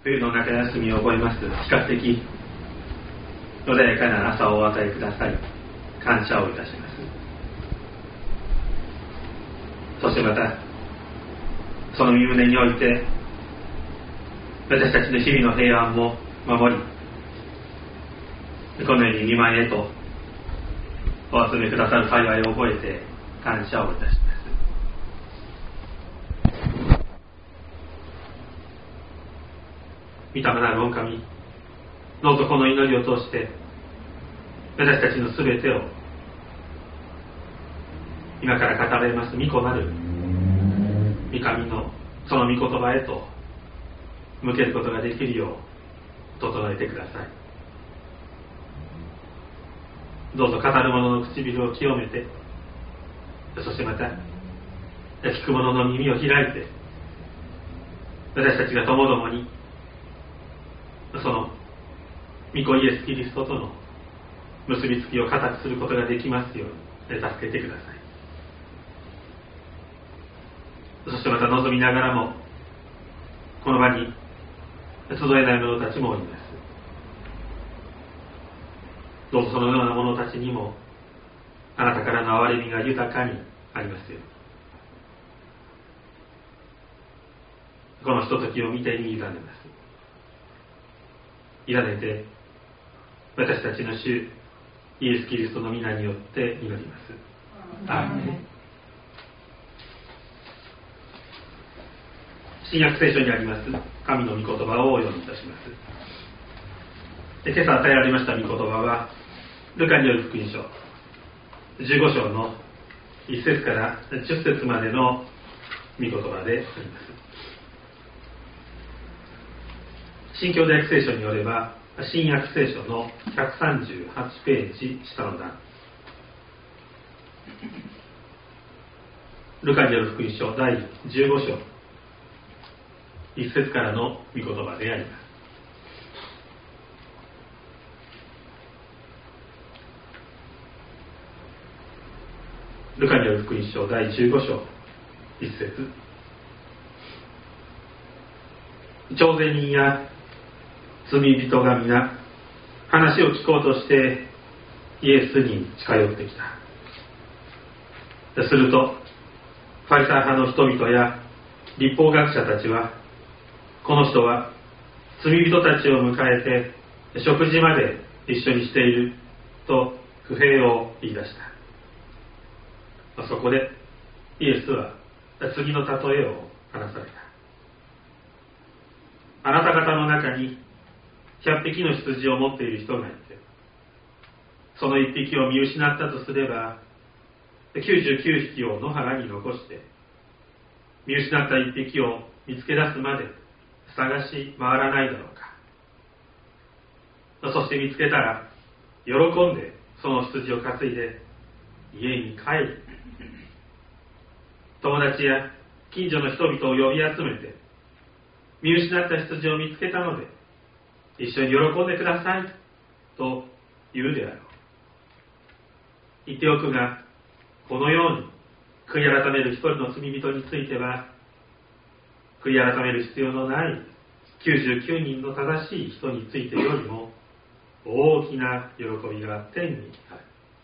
冬の中休みを覚えます。比較的穏やかな朝をお与えください。感謝をいたします。そしてまたその身旨において私たちの日々の平安も守り、このように見舞いへとお集めくださる幸いを覚えて感謝をいたします。御霊なる御神、どうぞこの祈りを通して私たちのすべてを今から語られます御子なる御神のその御言葉へと向けることができるよう整えてください。どうぞ語る者の唇を清めて、そしてまた聞く者の耳を開いて、私たちがともどもにその御子イエス・キリストとの結びつきを固くすることができますように助けてください。そしてまた望みながらもこの場に集えない者たちもおります。どうぞそのような者たちにもあなたからの憐れみが豊かにありますように。このひとときを見てに委ねます。委ねて私たちの主イエス・キリストの皆によって祈ります。アーメン。新約聖書にあります神の御言葉をお読みいたします。今朝与えられました御言葉はルカによる福音書15章の1節から10節までの御言葉であります。新教大聖書によれば新約聖書の138ページ下の段、ルカによる福音書第15章1節からの御言葉であります。ルカによる福音書第15章1節、徴税人や罪人が皆話を聞こうとしてイエスに近寄ってきた。するとファリサイ派の人々や律法学者たちは、この人は罪人たちを迎えて食事まで一緒にしていると不平を言い出した。そこでイエスは次の例えを話された。あなた方の中に100匹の羊を持っている人がいて、その1匹を見失ったとすれば99匹を野原に残して見失った1匹を見つけ出すまで探し回らないだろうか。そして見つけたら喜んでその羊を担いで家に帰る。友達や近所の人々を呼び集めて、見失った羊を見つけたので一緒に喜んでくださいと言うであろう。言っておくが、このように悔い改める一人の罪人については、悔い改める必要のない99人の正しい人についてよりも大きな喜びが天にある。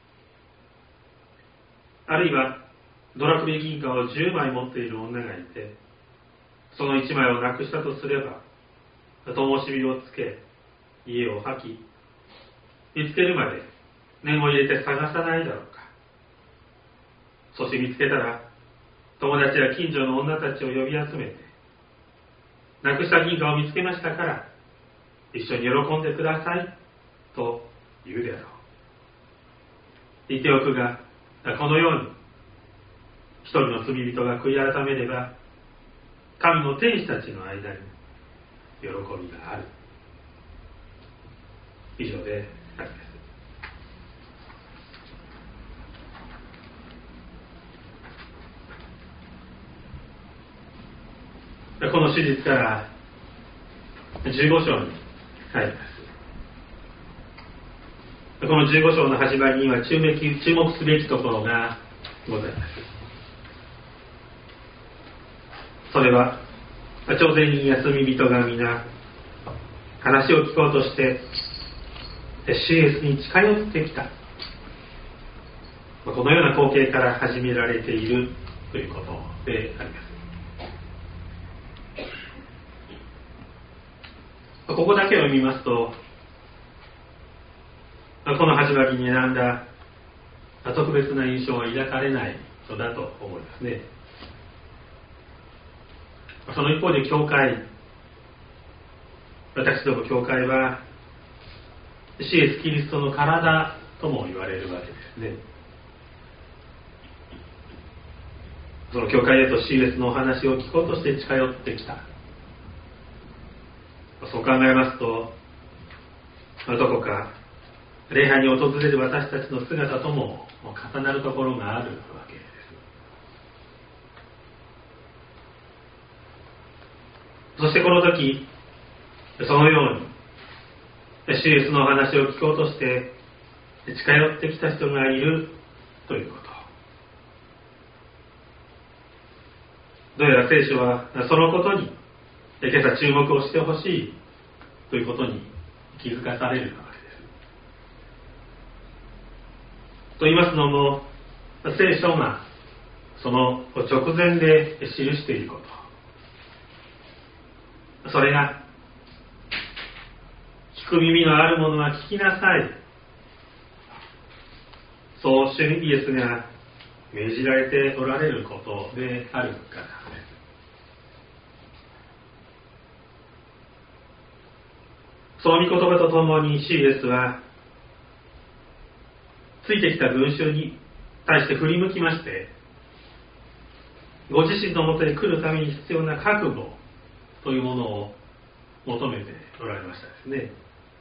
あるいはドラクメ銀貨を10枚持っている女がいて、その1枚をなくしたとすれば灯火をつけ家を掃き、見つけるまで念を入れて探さないだろうか。そして見つけたら友達や近所の女たちを呼び集めて、なくした銀貨を見つけましたから一緒に喜んでくださいと言うであろう。言っておくが、このように一人の罪人が悔い改めれば神の天使たちの間に喜びがある。以上であります。この史実から15章に入ります。この15章の始まりには注目すべきところがございます。それは徴税人や罪人が皆話を聞こうとして主イエスに近寄ってきた、このような光景から始められているということであります。ここだけを見ますと、この始まりに選んだ特別な印象は抱かれないのだと思いますね。その一方で教会、私ども教会は主イエス・キリストの体とも言われるわけですね。その教会へと主イエスのお話を聞こうとして近寄ってきた。そう考えますと、どこか礼拝に訪れる私たちの姿とも重なるところがあるわけです。そしてこの時、そのように主イエスのお話を聞こうとして近寄ってきた人がいるということ。どうやら聖書はそのことに今朝注目をしてほしいということに気づかされるわけです。と言いますのも、聖書がその直前で記していること、それが聞く耳のある者は聞きなさい、そう主イエスが命じられておられることであるからです。その御言葉とともに主イエスはついてきた群衆に対して振り向きまして、ご自身のもとに来るために必要な覚悟というものを求めておられましたですね。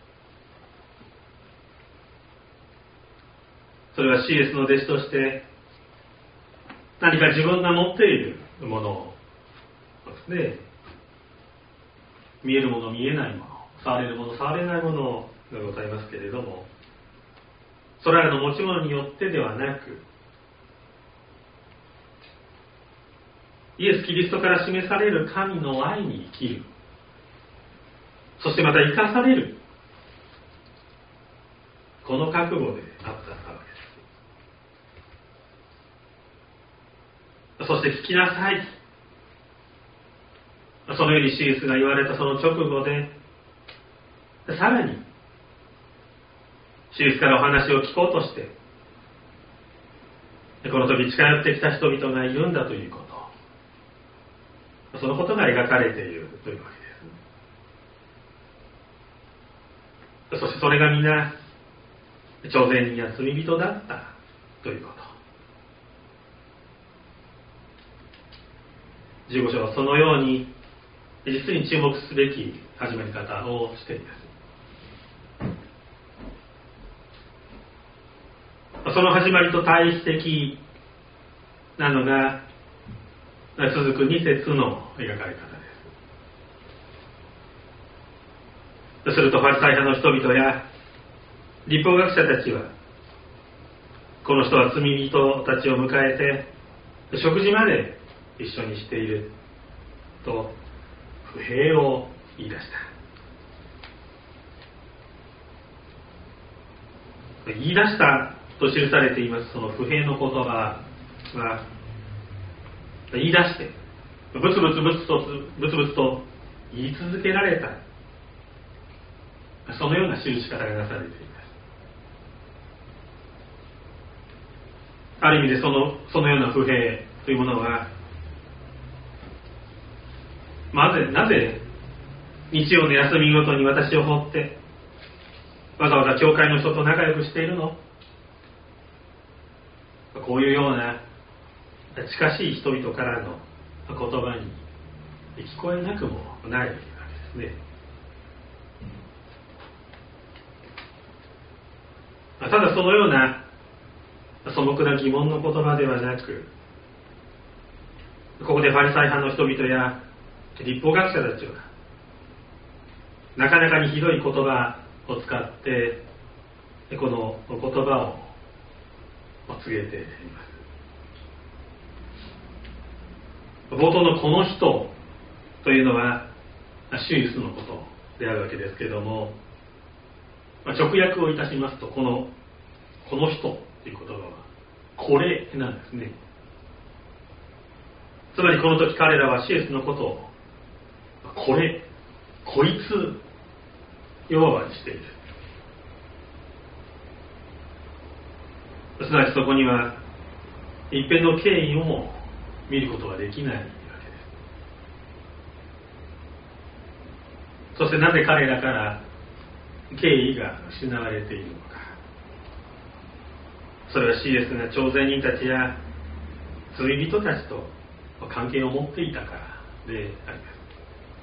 それは主イエスの弟子として何か自分が持っているものをですね、見えるもの見えないもの、触れるもの触れないものがございますけれども、それらの持ち物によってではなく、イエス・キリストから示される神の愛に生きる、そしてまた生かされる、この覚悟であったわけです。そして聞きなさい、そのように主イエスが言われたその直後で、さらに主イエスからお話を聞こうとしてこの時近寄ってきた人々がいるんだということ、そのことが描かれているというわけです。そしてそれが皆徴税人や罪人だったということ。15章はそのように実に注目すべき始まり方をしています。その始まりと対比的なのが続く2節の描かれ方です。するとファリサイ派の人々や律法学者たちは、この人は罪人たちを迎えて食事まで一緒にしていると不平を言い出した。言い出したと記されていますその不平の言葉は、言い出してブツブツと言い続けられた、そのような記し方がなされています。ある意味でそのような不平というものは、なぜ日曜の休みごとに私を放ってわざわざ教会の人と仲良くしているの、こういうような近しい人々からの言葉に聞こえなくもないわけですね。ただそのような素朴な疑問の言葉ではなく、ここでファリサイ派の人々や律法学者たちはなかなかにひどい言葉を使ってこの言葉を告げています。冒頭のこの人というのは主イエスのことであるわけですけれども、直訳をいたしますと、この人という言葉はこれなんですね。つまりこの時彼らはシエスのことをこれ、こいつ呼ばわりしている。すなわちそこには一辺の経緯をも見ることができないわけです。そしてなぜ彼らから敬意が失われているのか。それはシエスが徴税人たちや罪人たちと関係を持っていたからであります。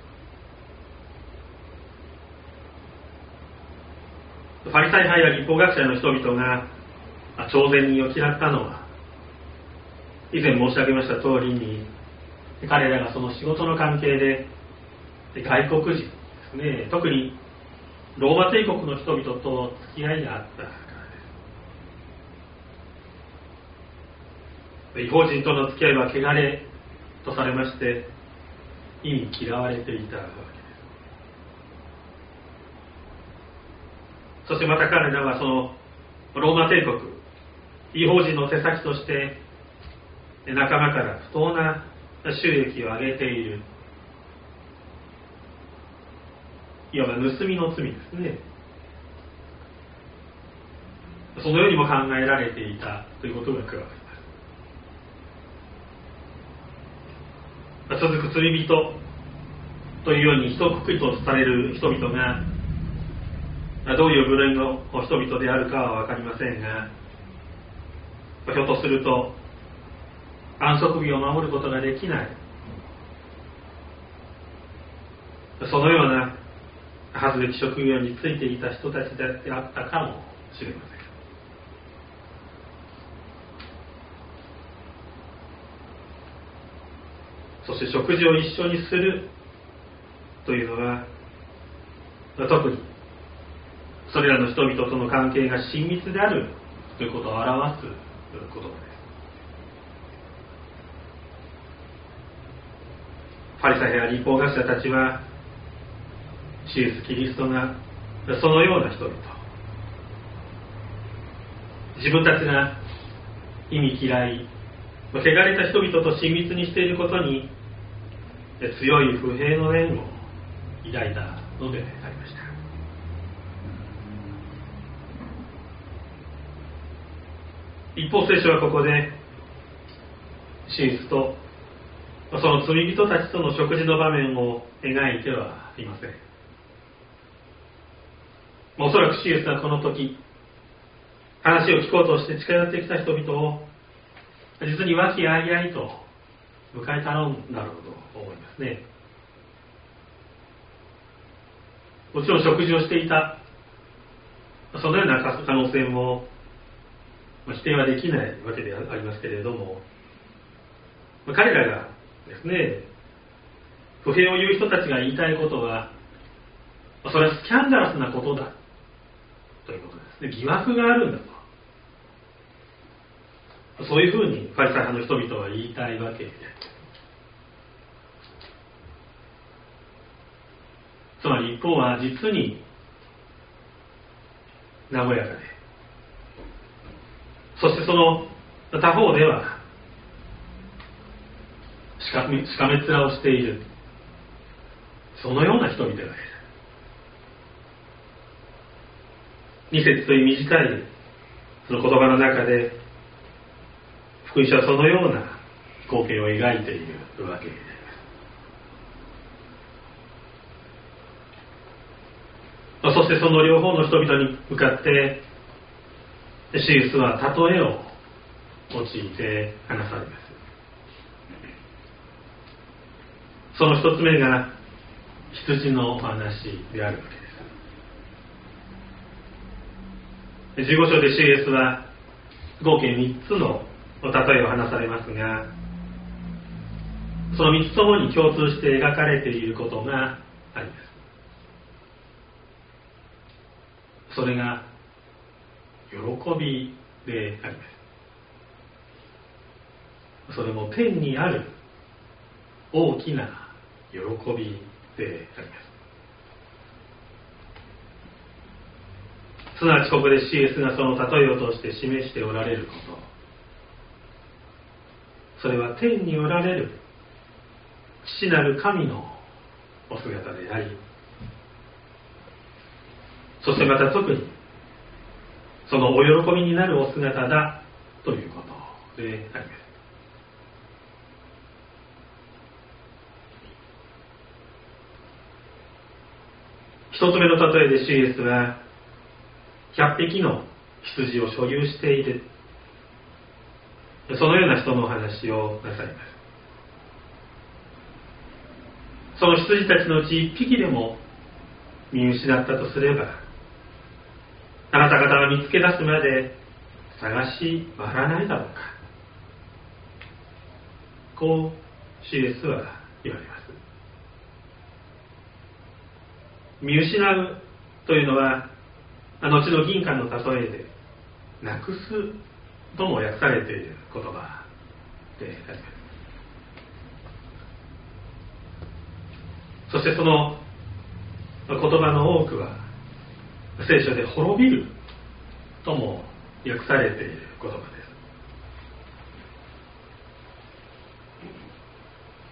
ファリサイ派や律法学者の人々が徴税人を嫌ったのは、以前申し上げました通りに、彼らがその仕事の関係で外国人ですね、特にローマ帝国の人々と付き合いがあったからです。異邦人との付き合いは汚れとされまして、意味嫌われていたわけです。そしてまた彼らはそのローマ帝国、異邦人の手先として仲間から不当な収益を上げている、いわば盗みの罪ですね。そのようにも考えられていたということが加わります。続く罪人というように一括りとされる人々がどういう部類の人々であるかは分かりませんが、ひょっとすると安息日を守ることができない、そのような恥ずべき職業についていた人たちであったかもしれません。そして食事を一緒にするというのは、特にそれらの人々との関係が親密であるということを表す言葉です。ファリサイや律法学者たちは、シエス・キリストがそのような人々、自分たちが忌み嫌い、汚れた人々と親密にしていることに強い不平の念を抱いたのでありました。一方、聖書はここでシエスとその罪人たちとの食事の場面を描いてはいません。おそらくシエスはこの時、話を聞こうとして近寄ってきた人々を実に和気あいあいと迎えたのだろうと思いますね。もちろん食事をしていた、そのような可能性も否定はできないわけでありますけれども、彼らがですね、不平を言う人たちが言いたいことは、それはスキャンダラスなことだということですね。疑惑があるんだと、そういうふうにファリサイ派の人々は言いたいわけで、つまり一方は実に和やかで、そしてその他方ではしかめ面をしている、そのような人々がいる。2節という短いその言葉の中で、福音書はそのような光景を描いているわけです。そしてその両方の人々に向かってシエスは例えを用いて話されます。その一つ目が羊のお話であるわけです。15章でシエスは合計3つの例えを話されますが、その3つともに共通して描かれていることがあります。それが喜びであります。それも天にある大きな喜びであります。 すなわちここで CS がその例えを通して示しておられること、それは天におられる父なる神のお姿であり、そしてまた特にそのお喜びになるお姿だということであります。一つ目の例えで主イエスは100匹の羊を所有している、そのような人のお話をなさいます。その羊たちのうち1匹でも見失ったとすれば、あなた方は見つけ出すまで探し回らないだろうか。こう主イエスは言われます。見失うというのは後の銀貨の例えでなくすとも訳されている言葉であります。そしてその言葉の多くは聖書で滅びるとも訳されている言葉です。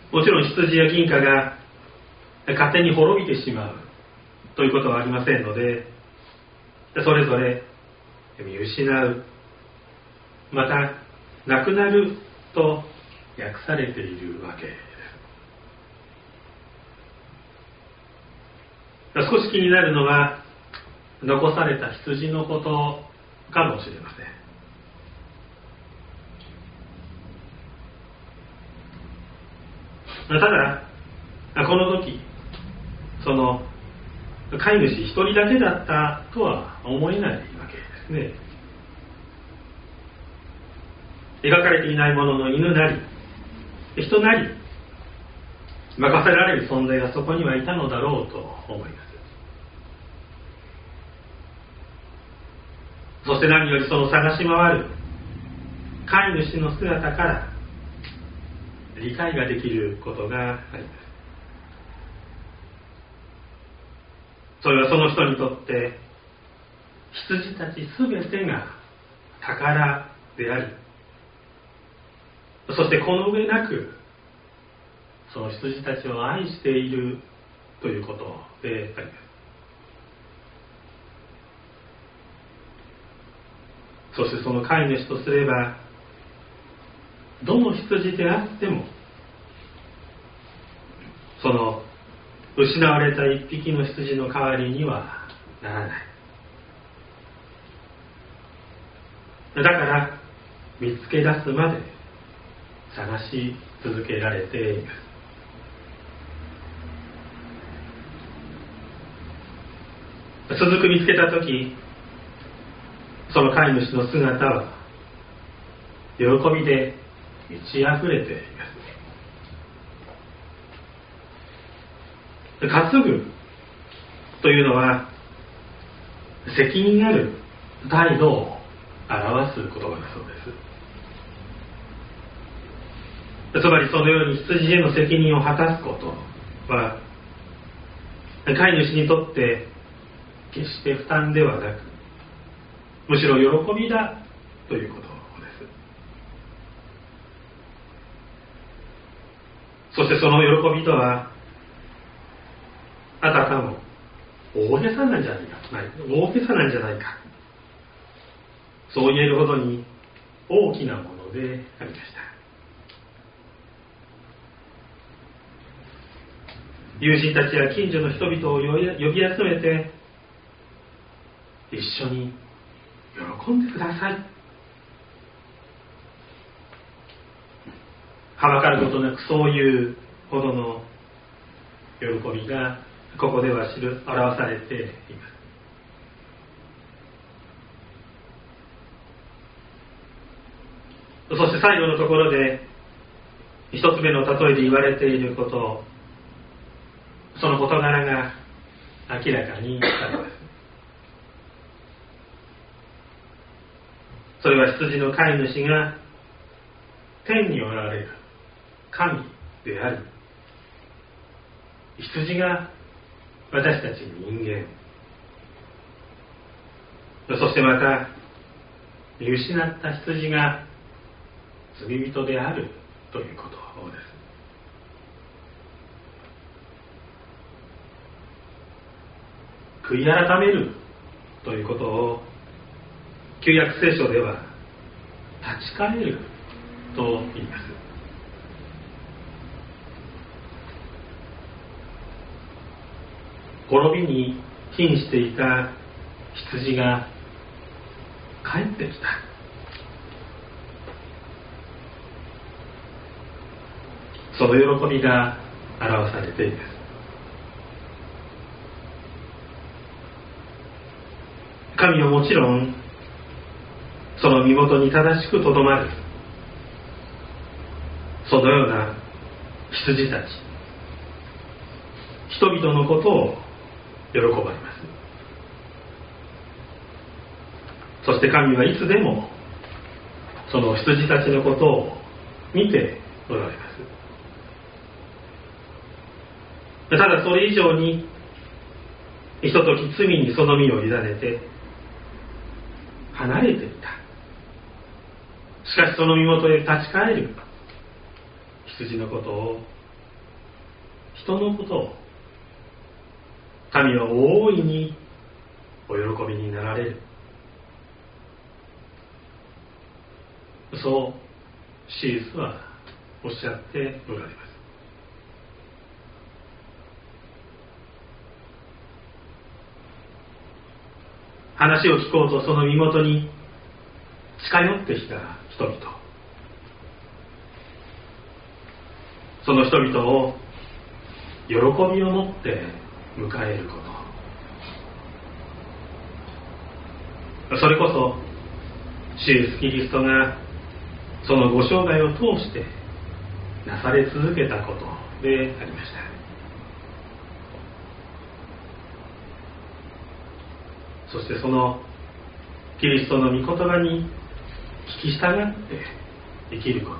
もちろん羊や銀貨が勝手に滅びてしまうということはありませんので、それぞれ見失う、またなくなると訳されているわけです。少し気になるのは残された羊のことかもしれません。ただこの時その飼い主一人だけだったとは思えないわけですね。描かれていないものの犬なり人なり任せられる存在がそこにはいたのだろうと思います。そして何よりその探し回る飼い主の姿から理解ができることがあります。それはその人にとって羊たちすべてが宝であり、そしてこの上なくその羊たちを愛しているということであります。そしてその飼い主とすればどの羊であってもその失われた一匹の羊の代わりにはならない。だから見つけ出すまで探し続けられています。続く見つけたとき、その飼い主の姿は喜びで満ち溢れています。担ぐというのは責任ある態度を表す言葉だそうです。つまりそのように羊への責任を果たすことは飼い主にとって決して負担ではなく、むしろ喜びだということです。そしてその喜びとはあたかも大げさなんじゃないか、そう言えるほどに大きなものでありました。友人たちや近所の人々を呼び集めて一緒に喜んでください、はばかることなくそういうほどの喜びがここでは表されています。そして最後のところで一つ目の例えで言われていること、その事柄が明らかになります。それは羊の飼い主が天におられる神であり、羊が私たち人間、 そしてまた見失った羊が罪人であるということです。悔い改めるということを旧約聖書では立ち返ると言います。滅びに瀕していた羊が帰ってきた。その喜びが表されています。神はもちろんその身元に正しくとどまる、そのような羊たち、人々のことを喜ばれます。そして神はいつでもその羊たちのことを見ておられます。ただそれ以上にひととき罪にその身を委ねて離れていた。しかしその身元へ立ち返る羊のことを、人のことを神は大いにお喜びになられる。そうシースはおっしゃっておられます。話を聞こうとその身元に近寄ってきた人々、その人々を喜びを持って迎えること、それこそ主イエスキリストがそのご生涯を通してなされ続けたことでありました。そしてそのキリストの御言葉に聞き従って生きること、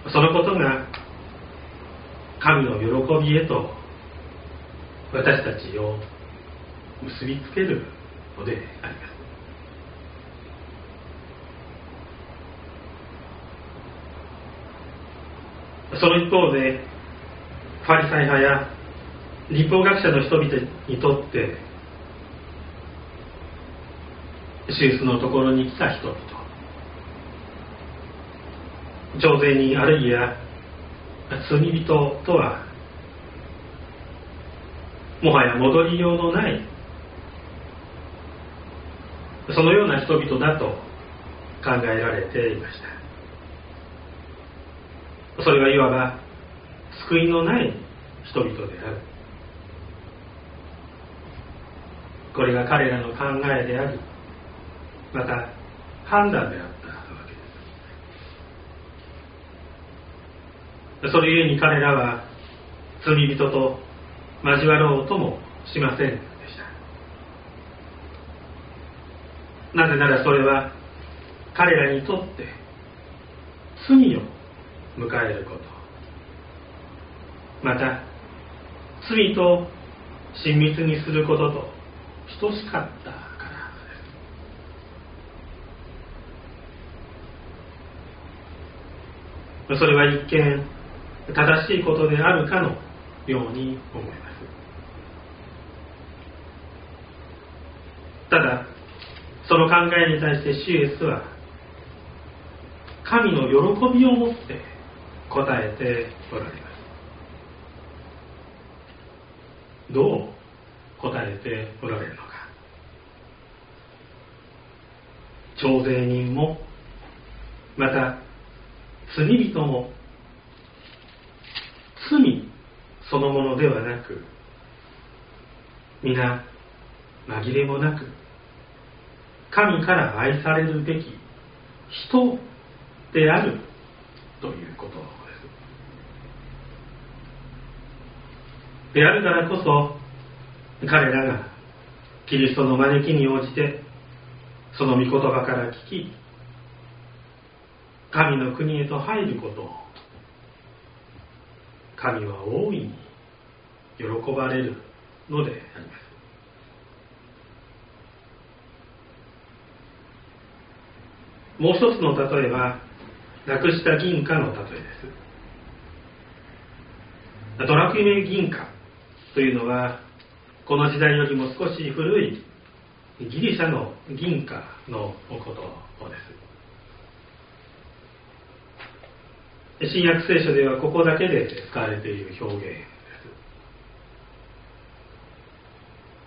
そのことが神の喜びへと私たちを結びつけるのであります。その一方でファリサイ派や律法学者の人々にとって主イエスのところに来た人々、徴税人あるいは罪人とはもはや戻りようのない、そのような人々だと考えられていました。それはいわば救いのない人々である。これが彼らの考えであり、また判断であったわけです。それゆえに彼らは罪人と交わろうともしませんでした。なぜならそれは彼らにとって罪を迎えること、また罪と親密にすることと等しかったからです。それは一見正しいことであるかのように思います。ただその考えに対して主イエスは神の喜びを持って答えておられます。どう答えておられるのか。徴税人もまた罪人も罪そのものではなく、皆紛れもなく神から愛されるべき人であるということです。であるからこそ彼らがキリストの招きに応じてその御言葉から聞き、神の国へと入ることを神は大いに喜ばれるのであります。 もう一つの例えは、なくした銀貨の例えです。ドラクメ銀貨というのは、この時代よりも少し古いギリシャの銀貨のことです。新約聖書ではここだけで使われている表現です。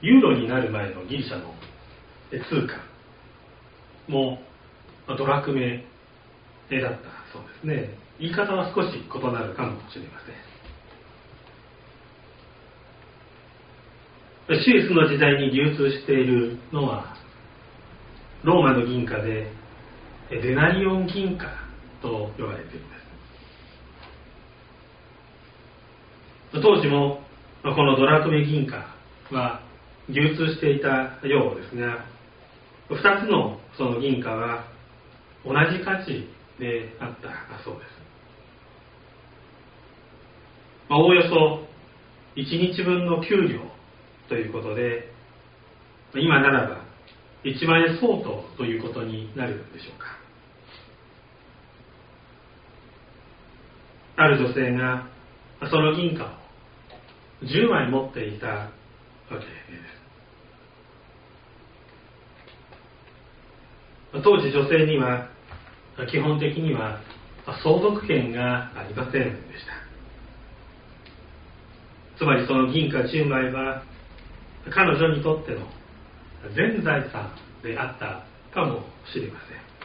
ユーロになる前のギリシャの通貨もドラクメだったそうですね。言い方は少し異なるかもしれません。シュイスの時代に流通しているのはローマの銀貨でデナリオン銀貨と呼ばれています。当時もこのドラクメ銀貨は流通していたようですが、2つのその銀貨は同じ価値であったそうです。おおよそ1日分の給料ということで、今ならば1万円相当ということになるんでしょうか。ある女性がその銀貨を10枚持っていたわけです。当時女性には基本的には相続権がありませんでした。つまりその銀貨10枚は彼女にとっての全財産であったかもしれま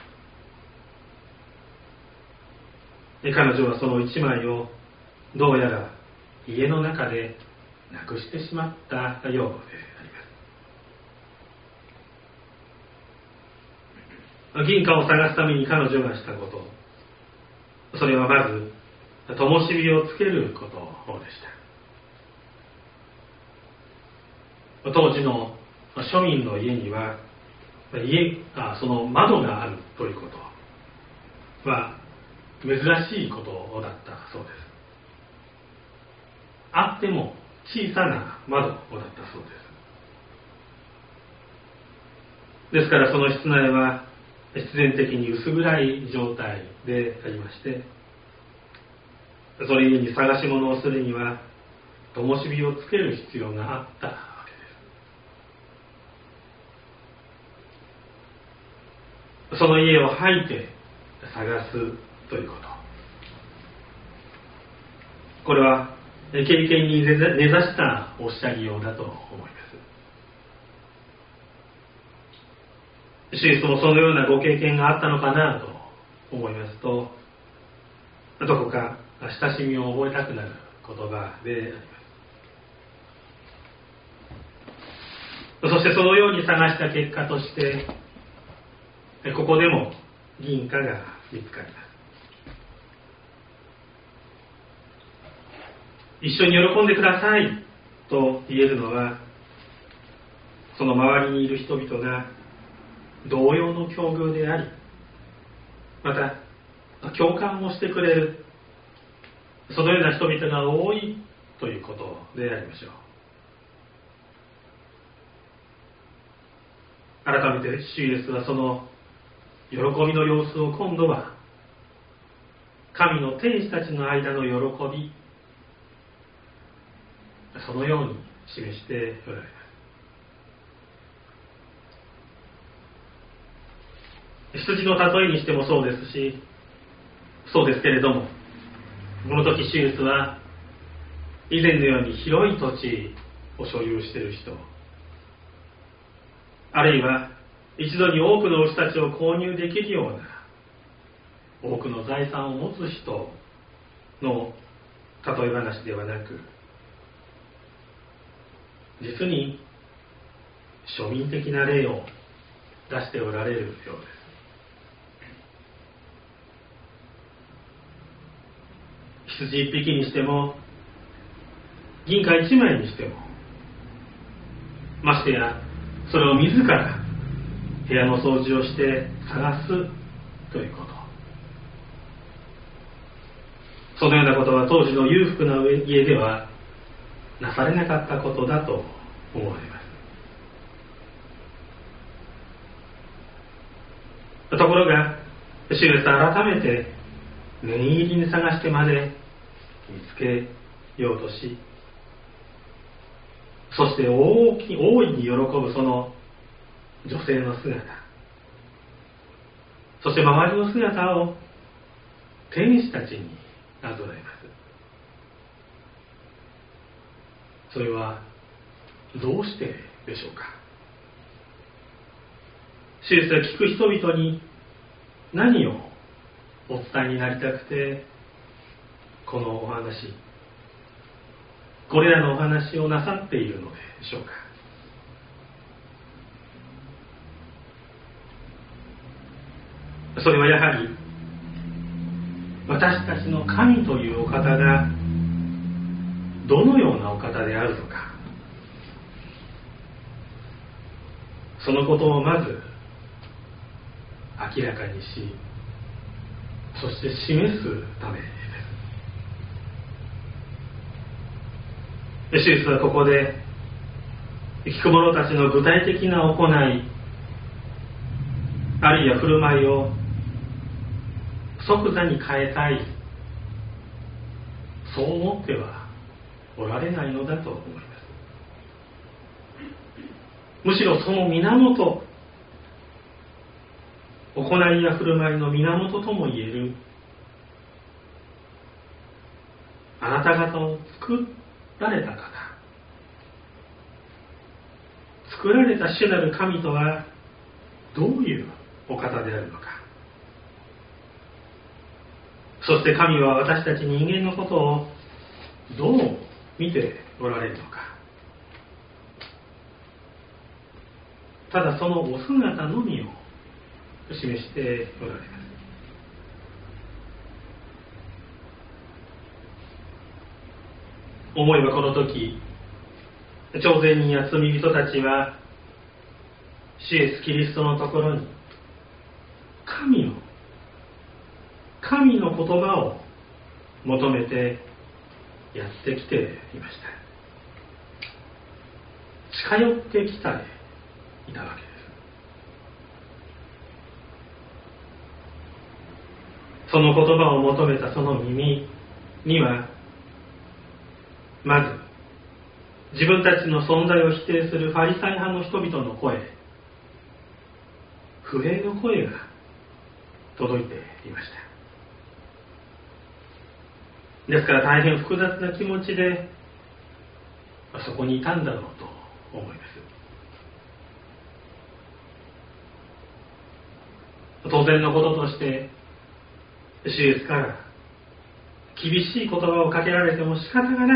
せん。彼女はその1枚をどうやら家の中でなくしてしまったようであります。銀貨を探すために彼女がしたこと、それはまず灯火をつけることでした。当時の庶民の家にはその窓があるということは珍しいことだったそうです。あっても小さな窓だったそうです。ですからその室内は必然的に薄暗い状態でありまして、それゆえに探し物をするには灯火をつける必要があったわけです。その家を吐いて探すということ、これは経験に根ざしたおっしゃりようだと思います。シュイスもそのようなご経験があったのかなと思いますと、どこか親しみを覚えたくなる言葉であります。そしてそのように探した結果として、ここでも銀貨が見つかります。一緒に喜んでくださいと言えるのは、その周りにいる人々が同様の境遇であり、また共感をしてくれる、そのような人々が多いということでありましょう。改めて主イエスはその喜びの様子を今度は神の天使たちの間の喜び、そのように示しておられます。羊の例えにしてもそうですし、そうですけれども、この時シュイエスは以前のように広い土地を所有している人、あるいは一度に多くの牛たちを購入できるような多くの財産を持つ人の例え話ではなく、実に庶民的な例を出しておられるようです。羊一匹にしても銀貨一枚にしても、ましてやそれを自ら部屋の掃除をして探すということ、そのようなことは当時の裕福な家ではなされなかったことだと思われます。ところが主イエス改めて念入りに探してまで見つけようとし、そして大いに喜ぶその女性の姿、そして周りの姿を天使たちになぞらえます。それはどうしてでしょうか。主イエスは聞く人々に何をお伝えになりたくてこのお話、これらのお話をなさっているのでしょうか。それはやはり私たちの神というお方がどのようなお方であるのか、そのことをまず明らかにし、そして示すためです。主イエスはここで聞く者たちの具体的な行い、あるいは振る舞いを即座に変えたい、そう思ってはおられないのだと思います。むしろその源、行いや振る舞いの源ともいえる、あなた方を作られた方、作られた主なる神とはどういうお方であるのか、そして神は私たち人間のことをどう見ておられるのか、ただそのお姿のみを示しておられます。思えばこの時、徴税人や罪人たちは主イエスキリストのところに神の言葉を求めてやってきていました。近寄ってきたでいたわけです。その言葉を求めたその耳には、まず自分たちの存在を否定するファリサイ派の人々の声、不平の声が届いていました。ですから大変複雑な気持ちでそこにいたんだろうと思います。当然のこととして主イエスから厳しい言葉をかけられても仕方がない、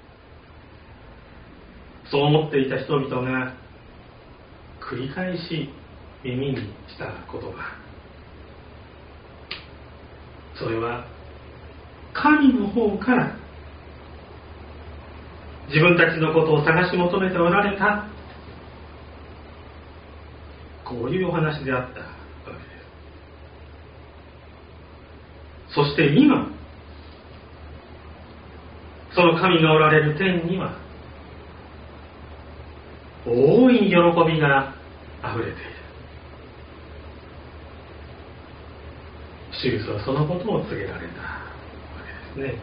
そう思っていた人々が繰り返し耳にした言葉、それは神の方から自分たちのことを探し求めておられた、こういうお話であったわけです。そして今、その神がおられる天には大いに喜びがあふれている。主イエスはそのことを告げられたわけですね。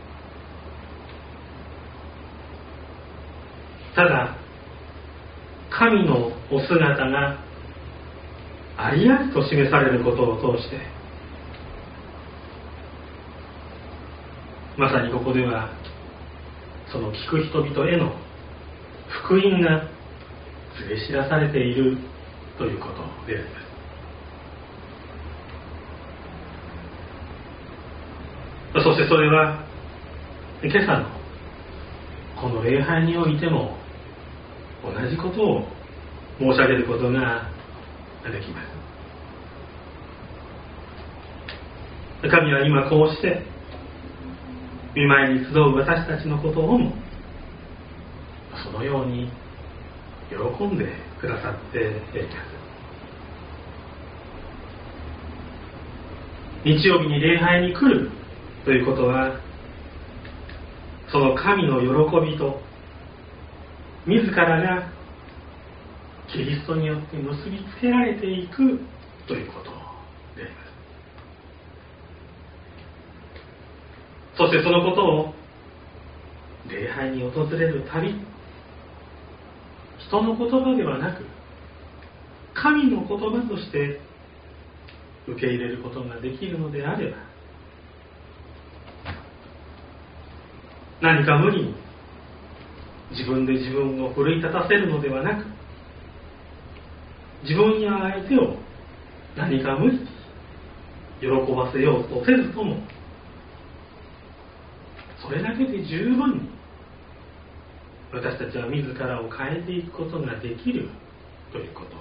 ただ神のお姿がありありと示されることを通して、まさにここではその聞く人々への福音が告げ知らされているということであります。そしてそれは今朝のこの礼拝においても同じことを申し上げることができます。神は今こうして御前に集う私たちのことをもそのように喜んでくださっています。日曜日に礼拝に来るということは、その神の喜びと自らがキリストによって結びつけられていくということでありまそしてそのことを礼拝に訪れるたび、人の言葉ではなく神の言葉として受け入れることができるのであれば、何か無理に自分で自分を奮い立たせるのではなく、自分や相手を何か無理に喜ばせようとせずとも、それだけで十分に私たちは自らを変えていくことができるということです。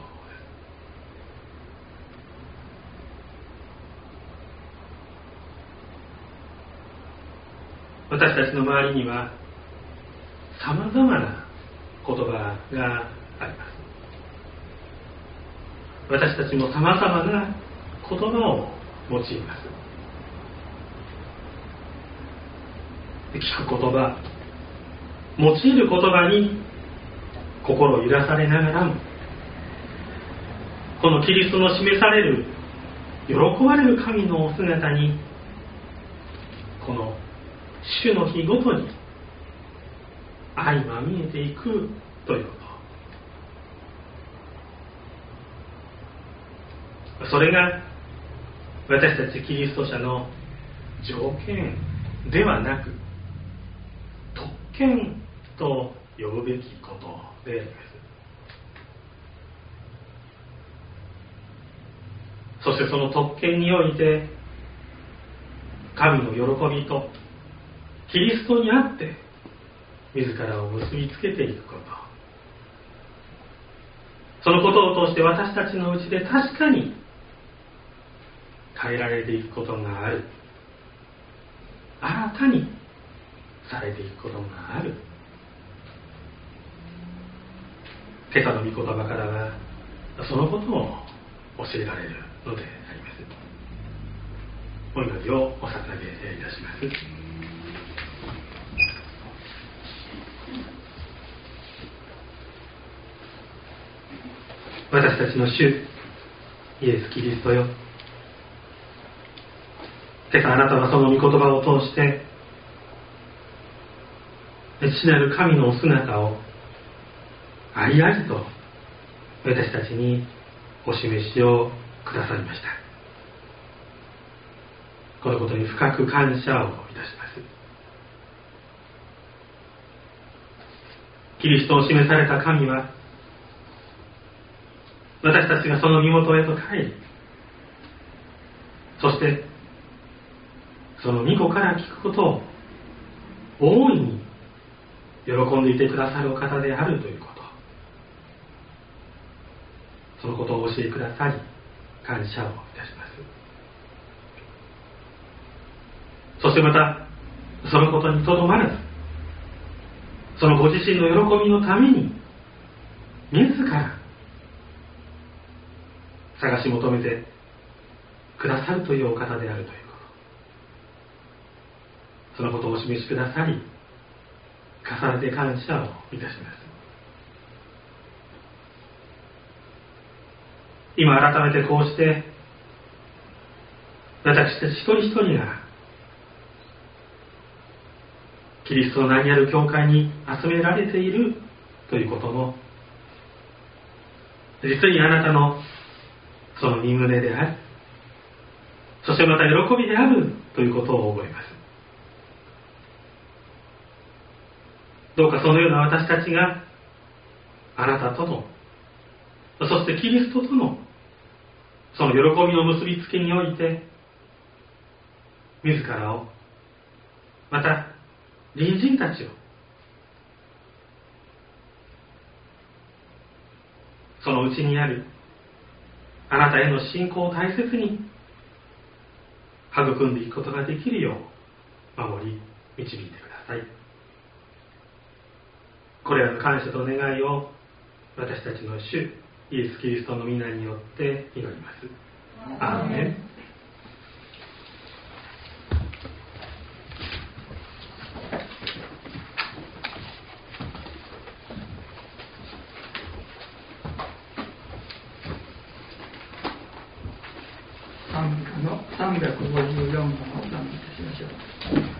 私たちの周りにはさまざまな言葉があります。私たちもさまざまな言葉を用います。聞く言葉、用いる言葉に心揺らされながらも、このキリストの示される喜ばれる神のお姿に、この主の日ごとに相まみえていくということ、それが私たちキリスト者の条件ではなく特権と呼ぶべきことであります。そしてその特権において神の喜びとキリストにあって自らを結びつけていくこと、そのことを通して私たちのうちで確かに変えられていくことがある、新たにされていくことがある。今朝の御言葉からはそのことを教えられるのであります。お祈りをお捧げいたします。私たちの主イエス・キリストよ、今朝あなたはその御言葉を通して父なる神のお姿をありありと私たちにお示しをくださりました。このことに深く感謝をいたします。キリストを示された神は、私たちがその身元へと帰り、そしてその御子から聞くことを大いに喜んでいてくださるお方であるということ、そのことをお教えくださり感謝をいたします。そしてまたそのことにとどまらず、そのご自身の喜びのために自ら探し求めてくださるというお方であるということ、そのことをお示しくださり重ねて感謝をいたします。今改めてこうして私たち一人一人がキリストの名にある教会に集められているということも、実にあなたのその身旨であり、そしてまた喜びであるということを覚えます。どうかそのような私たちがあなたとの、そしてキリストとのその喜びの結びつきにおいて、自らを、また隣人たちを、そのうちにあるあなたへの信仰を大切に育んでいくことができるよう守り導いてください。これらの感謝と願いを私たちの主イエス・キリストの皆によって祈ります。アーメン。 賛歌の354番をお願いいたしましょう。